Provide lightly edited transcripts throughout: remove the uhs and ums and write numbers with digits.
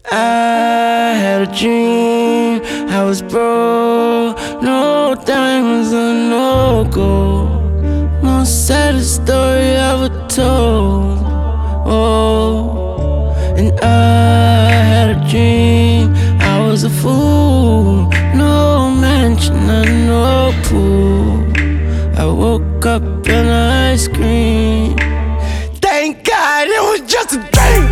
I had a dream, I was broke, no diamonds and no gold. Most saddest story ever told. Oh, and I had a dream, I was a fool, no mansion and no pool. I woke up and I screamed, thank God it was just a dream.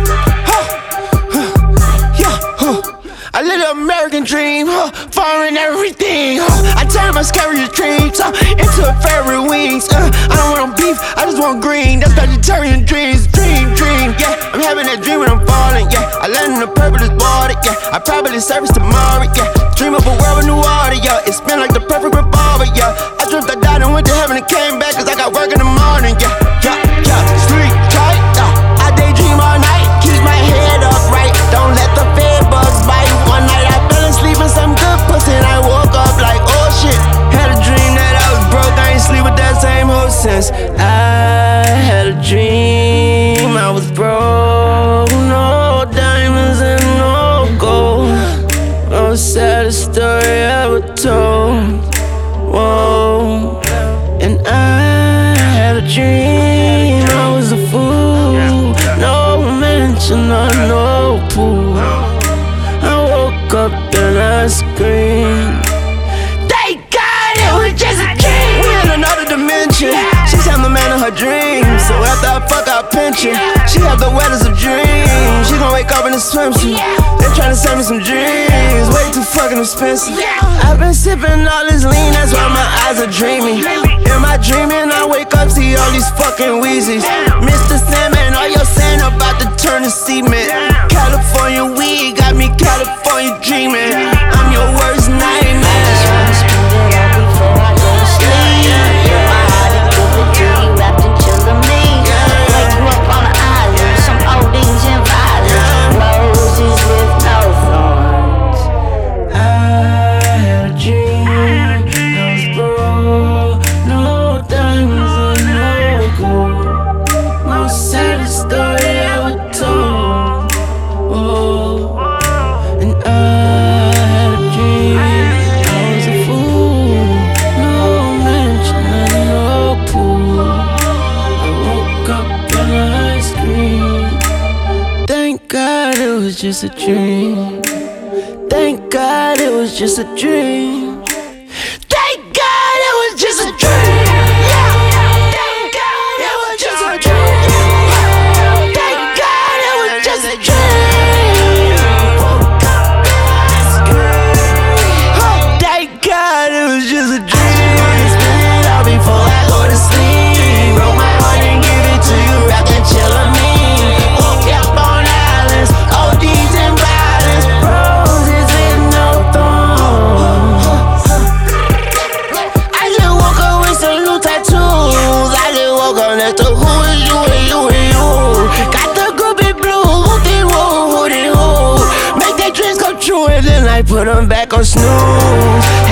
I live the American dream, foreign everything. I turn my scariest dreams into fairy wings. I don't want no beef, I just want green. That's vegetarian dreams, dream. Yeah, I'm having that dream when I'm falling. Yeah, I land in the purplest water. Yeah, I probably service tomorrow. Yeah, dream of a world with new water. Yeah, it's been like the perfect revolver. Yeah, I dreamt I died and went to heaven and came back 'cause I got work in the morning. Yeah, sleep tight. I daydream all night, keep my head up right. Don't let the bed bugs bite. One night I fell asleep in some good pussy and I woke up like, oh shit. Had a dream that I was broke, I ain't sleep with that same hoe since. I had a dream, I was broke, no diamonds and no gold. Most saddest story ever told. Whoa, and I had a dream, I was a fool, no mansion or no pool. Up and I screamed, thank God it was just a dream. We in another dimension. She's having the man of her dreams. So after I fuck our pension, she have the wettest of dreams. She gon' wake up in a swimsuit. They tryna sell me some dreams, way too fucking expensive. I've been sipping all this lean, that's why my eyes are dreamy. In my dreaming, I wake up, see all these fucking Weezys. Mr. Sandman, all your sand about to turn to cement. California weed got me California dreaming. I'm your worst nightmare. I just wanna spend it all before I go to sleep. My heart is good with you, wrapped in chillin' Wake you up on the island, some ODs and violence. Roses with no thorns. I had a dream, I was broke, no diamonds and no gold. Most saddest story ever told. Oh, and I had a dream, I was a fool, no mansion and no pool. I woke up and I screamed, thank God it was just a dream. Thank God it was just a dream. Thank God it was just a dream. Yeah. Thank God it was just a dream. Thank God it was just a dream. Woke up and I screamed, thank God it was just a dream. Spend it all before I go to sleep. Broke my heart and give it to you, rock and chill on me. Woke up on islands, ODs and violence. Roses with no thorns. I just woke up with some new tattoos. I just woke up next to who is you and you and you. Got the groupie blue, who did who. Make their dreams come true and then I put them back on snooze.